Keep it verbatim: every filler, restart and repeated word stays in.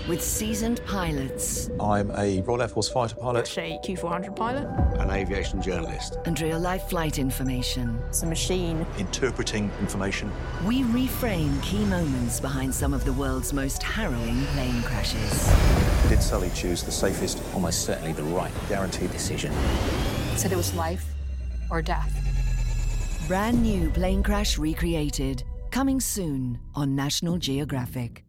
with seasoned pilots. I'm a Royal Air Force fighter pilot. A Q four hundred pilot. An aviation journalist. And real-life flight information. It's a machine. Interpreting information. We reframe key moments behind some of the world's most harrowing plane crashes. Did Sully choose the safest, Almost certainly the right, guaranteed decision? Said it was life or death. Brand new plane crash recreated. Coming soon on National Geographic.